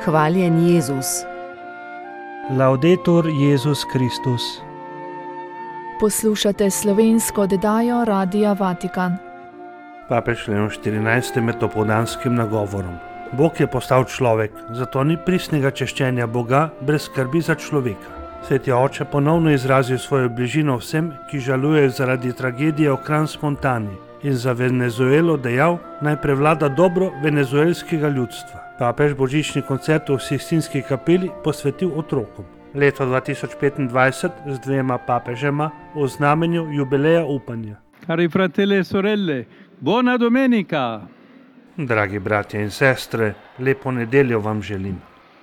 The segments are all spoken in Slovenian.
Hvaljen Jezus. Laudetur Jezus Kristus. Poslušate slovensko oddajo Radia Vatikan. Papež Leon XIV. Med dopoldanskim nagovorom. Bog je postal človek, zato ni pristnega češčenja Boga brez skrbi za človeka. Sveti oče ponovno izrazil svojo bližino vsem, ki žalujejo zaradi tragedije v Crans-Montani in za Venezuelo dejal, naj prevlada dobro venezuelskega ljudstva. Papež božični koncert v Sistinski kapeli posvetil otrokom. Leto 2025 z dvema papežema v znamenju jubileja upanja. Cari fratelli e sorelle, buona domenica! Dragi bratje in sestre, lepo nedeljo vam želim.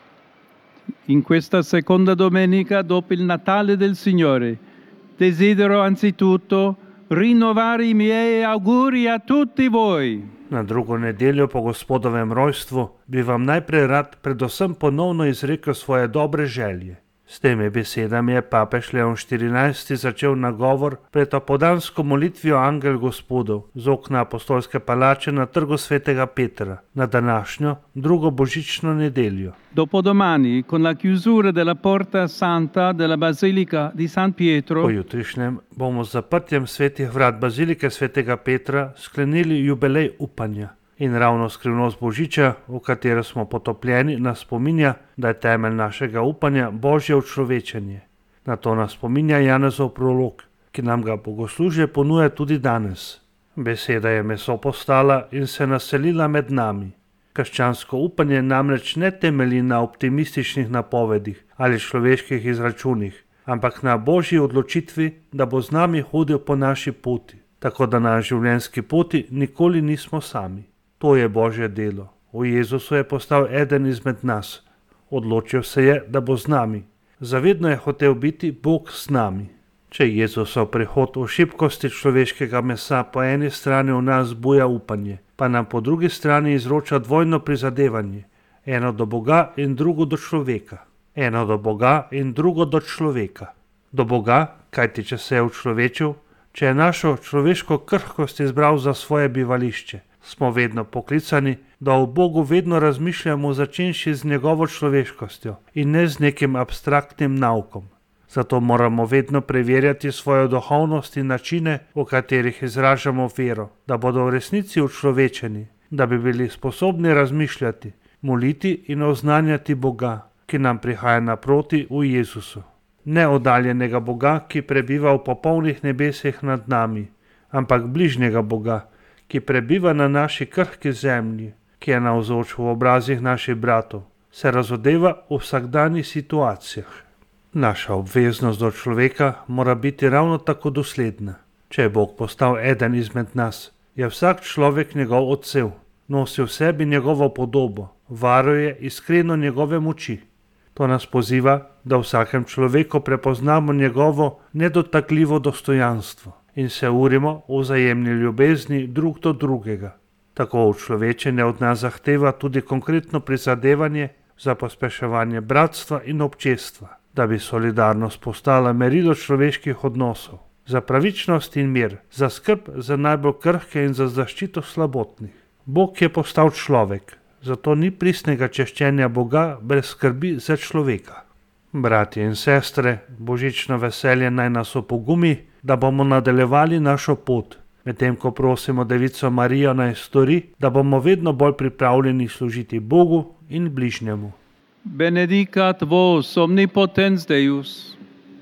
In questa seconda domenica dopo il Natale del Signore desidero anzitutto rinnovare i miei auguri a tutti voi. Na drugo nedeljo po Gospodovem rojstvu bi vam najprej rad predvsem ponovno izrekel svoje dobre želje. S temi besedami je papež Leon XIV. Začel nagovor pred opoldansko molitvijo Angel Gospodov z okna apostolske palače na trgu svetega Petra na današnjo drugo božično nedeljo. Dopodomani, con la chiusura della Porta Santa della Basilica di San Pietro, Pojutrišnjem bomo z zaprtjem svetih vrat Bazilike svetega Petra sklenili jubilej upanja. In ravno skrivnost Božiča, v katero smo potopljeni, nas spominja, da je temelj našega upanja Božje učlovečenje. Na to nas spominja Janezov prolog, ki nam ga bogoslužje ponuja tudi danes. Beseda je meso postala in se naselila med nami. Krščansko upanje namreč ne temelji na optimističnih napovedih ali človeških izračunih, ampak na Božji odločitvi, da bo z nami hodil po naši poti, tako da na življenjski poti nikoli nismo sami. To je Božje delo. V Jezusu je postal eden izmed nas. Odločil se je, da bo z nami. Zavedno je hotel biti Bog z nami. Če Jezusov prihod v šibkosti človeškega mesa po eni strani v nas buja upanje, pa nam po drugi strani izroča dvojno prizadevanje. Eno do Boga in drugo do človeka. Eno do Boga in drugo do človeka. Do Boga, kajti če se je učlovečil, če je našo človeško krhkost izbral za svoje bivališče, smo vedno poklicani, da o Bogu vedno razmišljamo začenši z njegovo človeškostjo in ne z nekim abstraktnim naukom. Zato moramo vedno preverjati svojo duhovnost in načine, v katerih izražamo vero, da bodo v resnici učlovečeni, da bi bili sposobni razmišljati, moliti in oznanjati Boga, ki nam prihaja naproti v Jezusu. Ne oddaljenega Boga, ki prebiva v popolnih nebesih nad nami, ampak bližnjega Boga, ki prebiva na naši krhki zemlji, ki je navzoč v obrazih naših bratov, se razodeva v vsakdanjih situacijah. Naša obveznost do človeka mora biti ravno tako dosledna. Če je Bog postal eden izmed nas, je vsak človek njegov odsev, nosi v sebi njegovo podobo, varuje iskreno njegove moči. To nas poziva, da v vsakem človeku prepoznamo njegovo nedotakljivo dostojanstvo in se urimo v vzajemni ljubezni drug do drugega. Tako učlovečenje od nas zahteva tudi konkretno prizadevanje za pospeševanje bratstva in občestva, da bi solidarnost postala merilo človeških odnosov, za pravičnost in mir, za skrb za najbolj krhke in za zaščito slabotnih. Bog je postal človek, zato ni pristnega češčenja Boga brez skrbi za človeka. Bratje in sestre, božično veselje naj nas opogumi, da bomo nadaljevali našo pot, medtem ko prosimo Devico Marijo naj stori, da bomo vedno bolj pripravljeni služiti Bogu in bližnjemu. benedicat vos omnipotens Deus,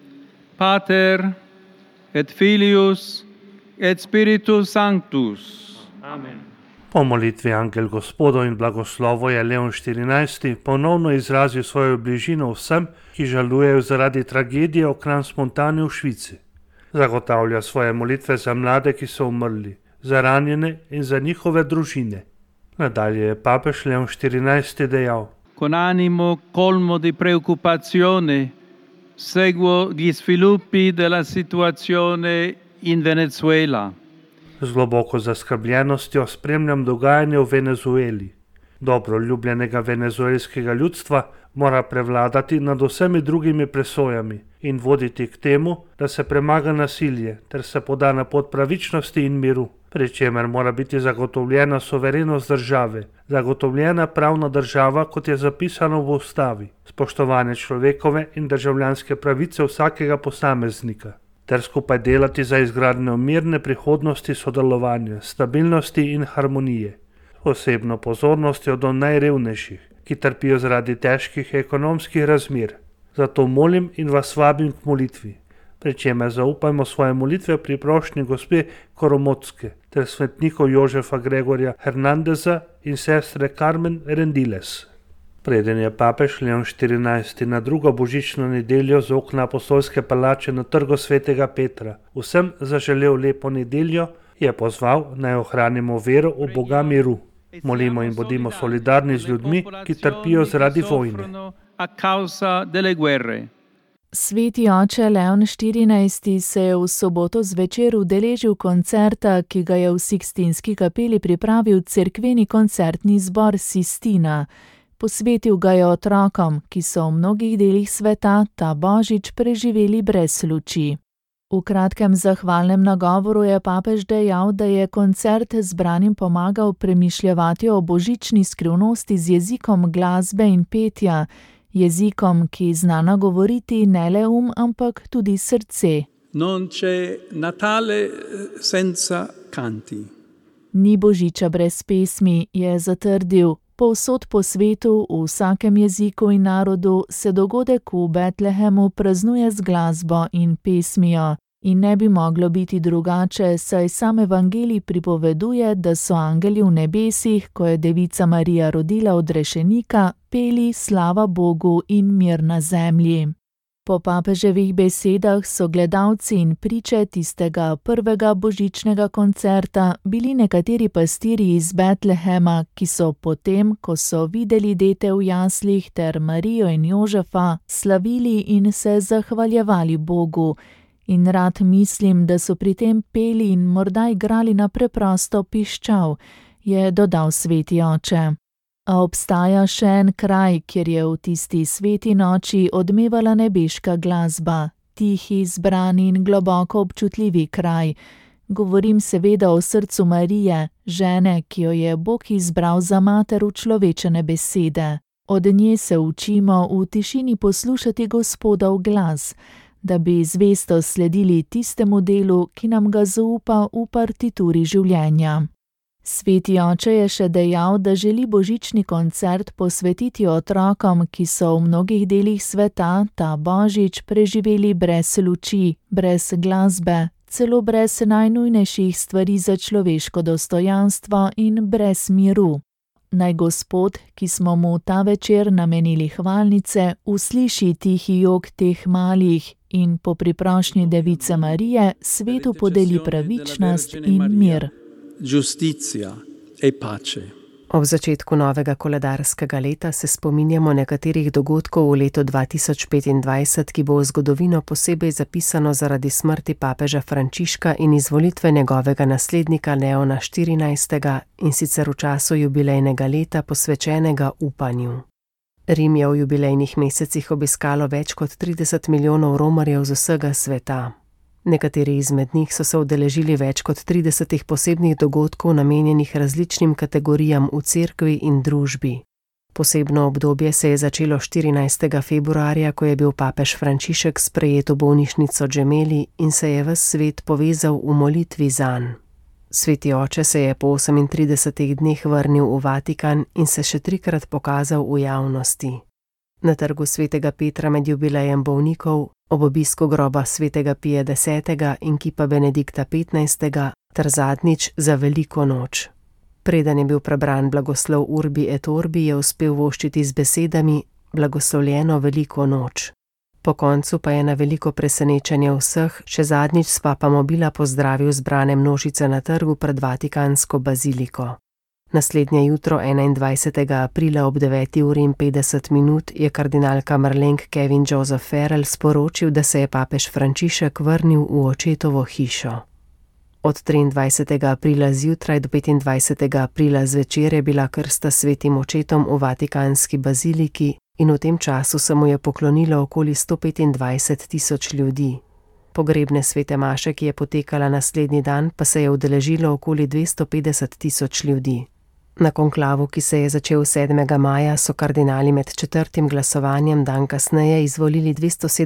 Pater et Filius et Spiritus Sanctus. Amen. Po molitvi Angel Gospodov in blagoslovo je Leon XIV. Ponovno izrazil svojo bližino vsem, ki žalujejo zaradi tragedije v Crans-Montani v Švici. Zagotavlja svoje molitve za mlade, ki so umrli, za ranjene in za njihove družine. Nadalje je papež Leon XIV. Dejal: Con animo colmo di preoccupazione seguo gli sviluppi della situazione in Venezuela. Z globoko zaskrbljenostjo spremljam dogajanje v Venezueli. Dobro ljubljenega venezuelskega ljudstva mora prevladati nad vsemi drugimi presojami in voditi k temu, da se premaga nasilje ter se poda na pot pravičnosti in miru, pri čemer mora biti zagotovljena suverenost države, zagotovljena pravna država, kot je zapisano v ustavi, spoštovanje človekove in državljanske pravice vsakega posameznika, ter skupaj delati za izgradnjo mirne prihodnosti, sodelovanja, stabilnosti in harmonije, posebno pozornostjo do najrevnejših, ki trpijo zaradi težkih ekonomskih razmer. Zato molim in vas vabim k molitvi, pri čemer zaupajmo svoje molitve pri prošnji gospe Koromotske ter svetnikov Jožefa Gregorja Hernandeza in sestre Carmen Rendiles. Preden je papež Leon XIV. Na drugo božično nedeljo z okna apostolske palače na trgu svetega Petra vsem zaželel lepo nedeljo, je pozval, naj ohranimo vero v Boga miru. Molimo in bodimo solidarni z ljudmi, ki trpijo zaradi vojne. Sveti oče Leon XIV. Se je v soboto zvečer udeležil koncerta, ki ga je v Sikstinski kapeli pripravil cerkveni koncertni zbor Sistina. Posvetil ga je otrokom, ki so v mnogih delih sveta ta božič preživeli brez luči. V kratkem zahvalnem nagovoru je papež dejal, da je koncert zbranim pomagal premišljevati o božični skrivnosti z jezikom glasbe in petja, jezikom, ki zna nagovoriti ne le ampak tudi srce. Non c'è Natale senza canti. Ni božiča brez pesmi, je zatrdil. Povsod po svetu, v vsakem jeziku in narodu se dogodek v Betlehemu praznuje z glasbo in pesmijo. In ne bi moglo biti drugače, saj sam evangelij pripoveduje, da so angeli v nebesih, ko je devica Marija rodila odrešenika, peli slava Bogu in mir na zemlji. Po papeževih besedah so gledalci in priče tistega prvega božičnega koncerta bili nekateri pastirji iz Betlehema, ki so potem, ko so videli dete v jaslih ter Marijo in Jožefa, slavili in se zahvaljevali Bogu. In rad mislim, da so pri tem peli in morda igrali na preprosto piščal, je dodal sveti oče. A obstaja še en kraj, kjer je v tisti sveti noči odmevala nebeška glasba, tihi, zbrani in globoko občutljivi kraj. Govorim seveda o srcu Marije, žene, ki jo je Bog izbral za mater učlovečene besede. Od nje se učimo v tišini poslušati Gospodov glas, da bi zvesto sledili tistemu delu, ki nam ga zaupa v partituri življenja. Sveti oče je še dejal, da želi božični koncert posvetiti otrokom, ki so v mnogih delih sveta ta božič preživeli brez luči, brez glasbe, celo brez najnujnejših stvari za človeško dostojanstvo in brez miru. Naj Gospod, ki smo mu ta večer namenili hvalnice, usliši tihi jok teh malih in po priprošnji device Marije svetu podeli pravičnost in mir. Ob začetku novega koledarskega leta se spominjamo nekaterih dogodkov v letu 2025, ki bo v zgodovino posebej zapisano zaradi smrti papeža Frančiška in izvolitve njegovega naslednika Leona XIV. In sicer v času jubilejnega leta posvečenega upanju. Rim je v jubilejnih mesecih obiskalo več kot 30 milijonov romarjev z vsega sveta. Nekateri izmed njih so se udeležili več kot 30 posebnih dogodkov namenjenih različnim kategorijam v cerkvi in družbi. Posebno obdobje se je začelo 14. februarja, ko je bil papež Frančišek sprejet v bolnišnico Gemelli in se je ves svet povezal v molitvi zanj. Sveti oče se je po 38 dneh vrnil v Vatikan in se še 3-krat pokazal v javnosti. Na trgu svetega Petra med jubilejem bolnikov, ob obisku groba svetega Pija X. in kipa Benedikta XV. Ter zadnjič za veliko noč. Preden je bil prebran blagoslov Urbi et Orbi, je uspel voščiti z besedami blagoslovljeno veliko noč. Po koncu pa je na veliko presenečenje vseh še zadnjič s papa Mobila pozdravil zbrane množice na trgu pred Vatikansko baziliko. Naslednje jutro, 21. aprila ob 9:50, je kardinalka Marlenk Kevin Joseph Farrell sporočil, da se je papež Frančišek vrnil v očetovo hišo. Od 23. aprila zjutraj do 25. aprila zvečer je bila krsta svetim očetom v Vatikanski baziliki in v tem času se mu je poklonilo okoli 125 000 ljudi. Pogrebne svete maše, ki je potekala naslednji dan, pa se je udeležilo okoli 250 tisoč ljudi. Na konklavu, ki se je začel 7. maja, so kardinali med 4. glasovanjem dan kasneje izvolili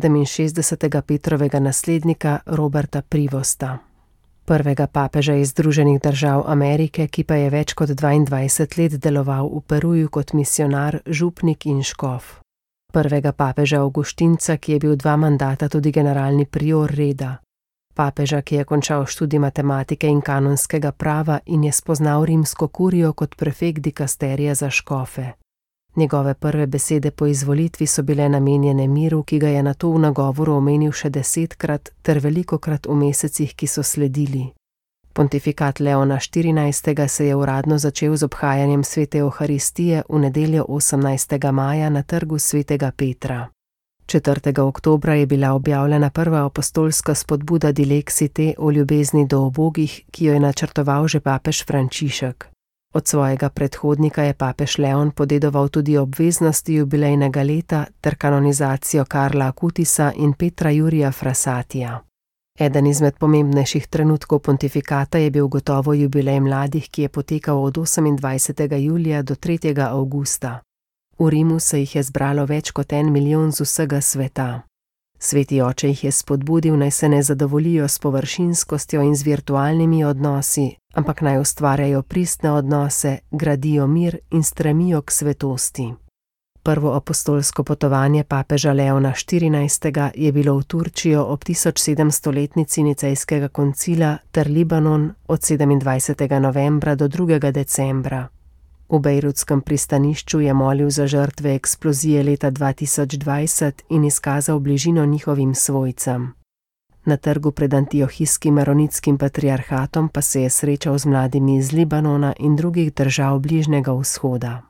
267. Petrovega naslednika Roberta Privosta. Prvega papeža iz Združenih držav Amerike, ki pa je več kot 22 let deloval v Peruju kot misionar, župnik in škof. Prvega papeža Avguštinca, ki je bil 2 mandata tudi generalni prior reda. Papeža, ki je končal študij matematike in kanonskega prava in je spoznal rimsko kurijo kot prefekt dikasterija za škofe. Njegove prve besede po izvolitvi so bile namenjene miru, ki ga je nato v nagovoru omenil še 10-krat ter velikokrat v mesecih, ki so sledili. Pontifikat Leona XIV. Se je uradno začel z obhajanjem svete Euharistije v nedeljo 18. maja na trgu svetega Petra. 4. oktobra je bila objavljena prva apostolska spodbuda Dilexite o ljubezni do ubogih, ki jo je načrtoval že papež Frančišek. Od svojega predhodnika je papež Leon podedoval tudi obveznosti jubilejnega leta ter kanonizacijo Karla Akutisa in Petra Jurija Frassatija. Eden izmed pomembnejših trenutkov pontifikata je bil gotovo jubilej mladih, ki je potekal od 28. julija do 3. avgusta. V Rimu se jih je zbralo več kot 1 milijon z vsega sveta. Sveti oče jih je spodbudil, naj se ne zadovoljijo s površinskostjo in z virtualnimi odnosi, ampak naj ustvarjajo pristne odnose, gradijo mir in stremijo k svetosti. Prvo apostolsko potovanje papeža Leona XIV. Je bilo v Turčijo ob 1700-letnici Nicejskega koncila ter Libanon od 27. novembra do 2. decembra. V bejrutskem pristanišču je molil za žrtve eksplozije leta 2020 in izkazal bližino njihovim svojcem. Na trgu pred antiohijskim maronitskim patriarhatom pa se je srečal z mladimi iz Libanona in drugih držav Bližnjega vzhoda.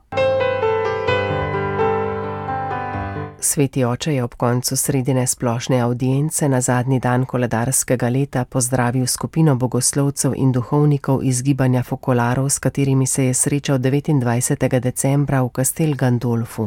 Sveti oče je ob koncu sredine splošne avdience na zadnji dan koledarskega leta pozdravil skupino bogoslovcev in duhovnikov iz gibanja Fokolarov, s katerimi se je srečal 29. decembra v Castel Gandolfu.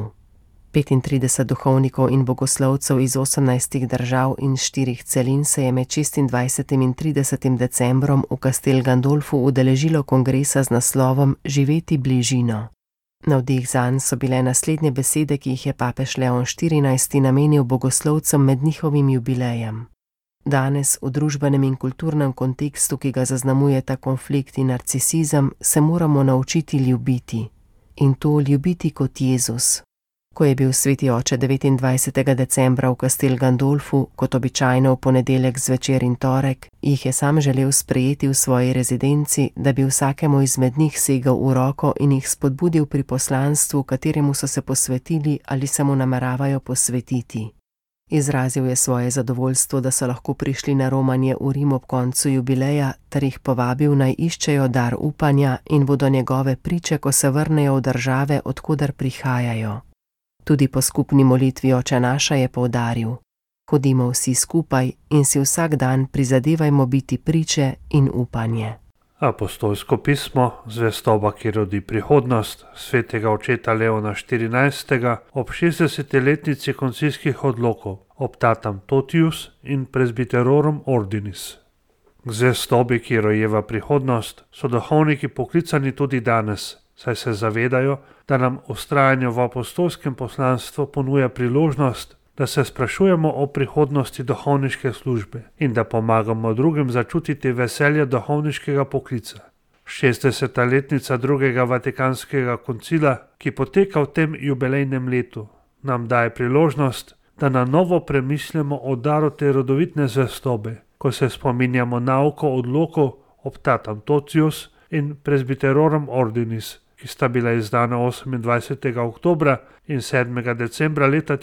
35 duhovnikov in bogoslovcev iz 18 držav in 4 celin se je med 26. in 30. decembrom v Castel Gandolfu udeležilo kongresa z naslovom Živeti bližino. Navdih zanj so bile naslednje besede, ki jih je papež Leon XIV. Namenil bogoslovcem med njihovim jubilejem. Danes, v družbenem in kulturnem kontekstu, ki ga zaznamujeta konflikt in narcisizem, se moramo naučiti ljubiti. In to ljubiti kot Jezus. Ko je bil sveti oče 29. decembra v Castel Gandolfu, kot običajno v ponedeljek zvečer in torek, jih je sam želel sprejeti v svoji rezidenci, da bi vsakemu izmed njih segel v roko in jih spodbudil pri poslanstvu, kateremu so se posvetili ali se mu nameravajo posvetiti. Izrazil je svoje zadovoljstvo, da so lahko prišli na romanje v Rim ob koncu jubileja, ter jih povabil, naj iščejo dar upanja in bodo njegove priče, ko se vrnejo v države, od koder prihajajo. Tudi po skupni molitvi Oče naša je poudaril: hodimo vsi skupaj in si vsak dan prizadevajmo biti priče in upanje. Apostolsko pismo, zvestoba, ki rodi prihodnost, svetega očeta Leona XIV. Ob 60-letnici koncilskih odlokov, Optatam Totius in Presbyterorum Ordinis. K zvestobi, ki rojeva prihodnost, so duhovniki poklicani tudi danes, saj se zavedajo, da nam vztrajanje v apostolskem poslanstvu ponuja priložnost, da se sprašujemo o prihodnosti duhovniške službe in da pomagamo drugim začutiti veselje duhovniškega poklica. 60-letnica drugega Vatikanskega koncila, ki poteka v tem jubilejnem letu, nam daje priložnost, da na novo premislimo o daru te rodovitne zvestobe, ko se spominjamo nauko odlokov Optatam Totius in Presbyterorum Ordinis, ki sta bila izdana 28. oktobra in 7. decembra leta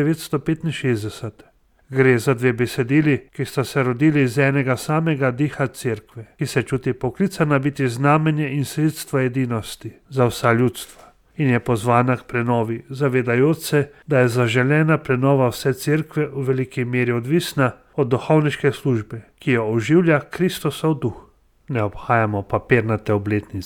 1965. Gre za dve besedili, ki sta se rodili iz enega samega diha cerkve, ki se čuti poklicana biti znamenje in sredstvo edinosti za vsa ljudstva in je pozvana k prenovi, zavedajoč se, da je zaželena prenova vse cerkve v veliki meri odvisna od duhovniške službe, ki jo oživlja Kristosov duh. Ne obhajamo papirnate obletnice.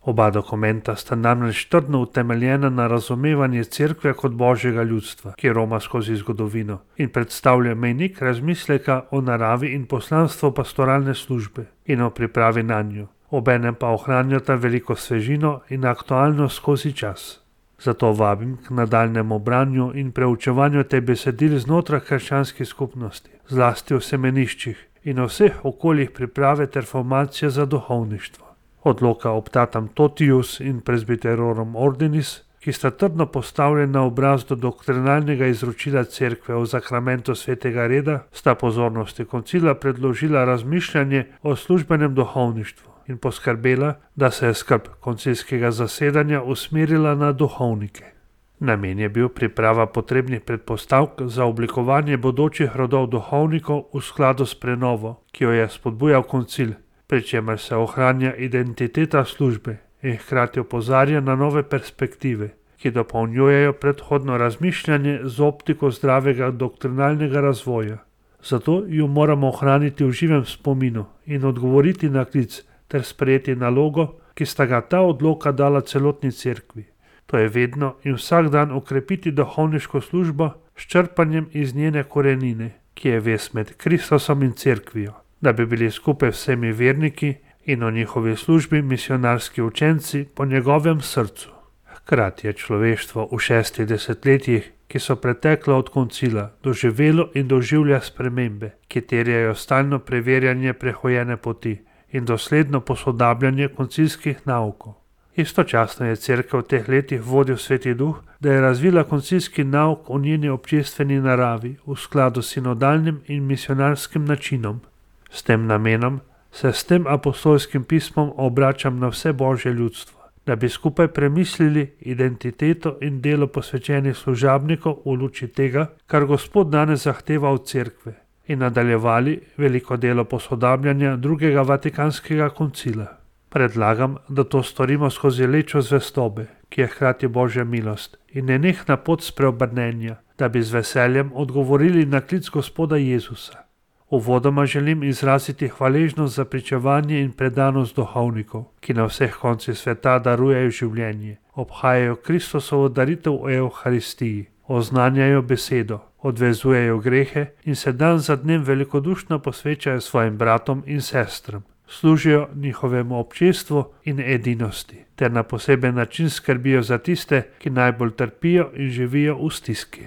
Oba dokumenta sta namreč trdno utemeljena na razumevanje cerkve kot božjega ljudstva, ki roma skozi zgodovino in predstavlja mejnik razmisleka o naravi in poslanstvu pastoralne službe in o pripravi nanjo. Obenem pa ohranjata veliko svežino in aktualnost skozi čas. Zato vabim k nadaljnemu branju in preučevanju te besedil znotraj krščanskih skupnosti, zlasti v semeniščih in v vseh okoljih priprave ter formacije za duhovništvo. Odloka Optatam Totius in Presbyterorum Ordinis, ki sta trdno postavljena na obraz do doktrinalnega izročila cerkve o zakramentu svetega reda, sta pozornosti koncila predložila razmišljanje o službenem duhovništvu in poskrbela, da se je skrb koncilskega zasedanja usmerila na duhovnike. Namen je bil priprava potrebnih predpostavk za oblikovanje bodočih rodov duhovnikov v skladu s prenovo, ki jo je spodbujal koncil, pri čemer se ohranja identiteta službe in hkrati opozarja na nove perspektive, ki dopolnjujejo predhodno razmišljanje z optiko zdravega doktrinalnega razvoja. Zato jo moramo ohraniti v živem spominu in odgovoriti na klic ter sprejeti nalogo, ki sta ga ta odloka dala celotni cerkvi. To je vedno in vsak dan okrepiti duhovniško službo s črpanjem iz njene korenine, ki je vez med Kristusom in cerkvijo, da bi bili skupaj vsemi verniki in o njihovi službi misionarski učenci po njegovem srcu. Hkrati je človeštvo v 6 desetletjih, ki so pretekla od koncila, doživelo in doživlja spremembe, ki terjajo stalno preverjanje prehojene poti in dosledno posodabljanje koncilskih naukov. Istočasno je cerkev v teh letih vodil Sveti Duh, da je razvila koncilski nauk o njeni občestveni naravi v skladu s sinodalnim in misionarskim načinom. S tem namenom se s tem apostolskim pismom obračam na vse božje ljudstvo, da bi skupaj premislili identiteto in delo posvečenih služabnikov v luči tega, kar Gospod danes zahteva od cerkve, in nadaljevali veliko delo posodabljanja drugega vatikanskega koncila. Predlagam, da to storimo skozi lečo zvestobe, ki je hkrati božja milost in nenehna pot spreobrnenja, da bi z veseljem odgovorili na klic Gospoda Jezusa. Uvodoma želim izraziti hvaležnost za pričevanje in predanost duhovnikov, ki na vseh koncih sveta darujejo življenje, obhajajo Kristusovo daritev v Evharistiji, oznanjajo besedo, odvezujejo grehe in se dan za dnem velikodušno posvečajo svojim bratom in sestram, služijo njihovemu občestvu in edinosti, ter na poseben način skrbijo za tiste, ki najbolj trpijo in živijo v stiski.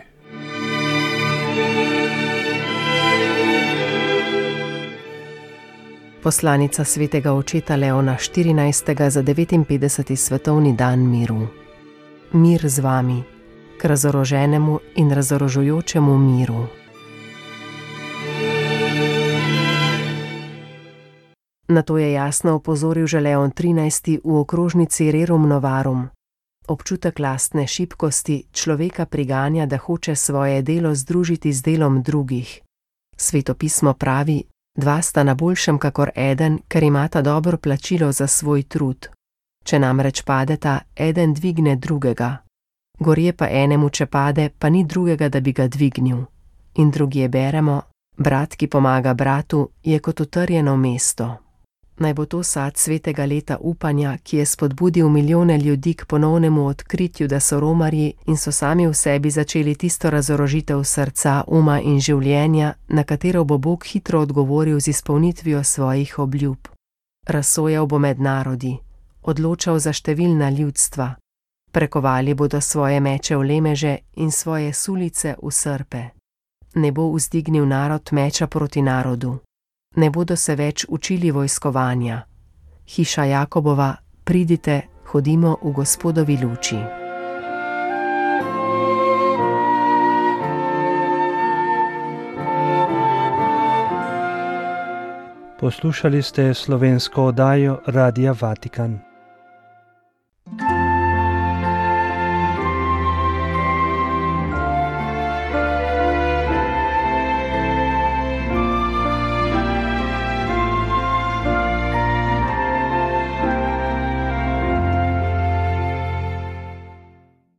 Poslanica svetega očeta Leona XIV. Za 59. svetovni dan miru. Mir z vami, k razoroženemu in razorožujočemu miru. Na to je jasno opozoril že Leon XIII. V okrožnici Rerum Novarum. Občutek lastne šibkosti človeka priganja, da hoče svoje delo združiti z delom drugih. Sveto pismo pravi: dva sta na boljšem kakor eden, ker imata dobro plačilo za svoj trud. Če namreč padeta, eden dvigne drugega. Gorje pa enemu, če pade, pa ni drugega, da bi ga dvignil. In drugje beremo: brat, ki pomaga bratu, je kot utrjeno mesto. Naj bo to sad svetega leta upanja, ki je spodbudil milijone ljudi k ponovnemu odkritju, da so romarji in so sami v sebi začeli tisto razorožitev srca, uma in življenja, na katero bo Bog hitro odgovoril z izpolnitvijo svojih obljub. Razsojal bo med narodi, odločal za številna ljudstva. Prekovali bodo svoje meče v lemeže in svoje sulice v srpe. Ne bo vzdignil narod meča proti narodu. Ne bodo se več učili vojskovanja. Hiša Jakobova, pridite, hodimo v Gospodovi luči. Poslušali ste slovensko oddajo Radia Vatikan.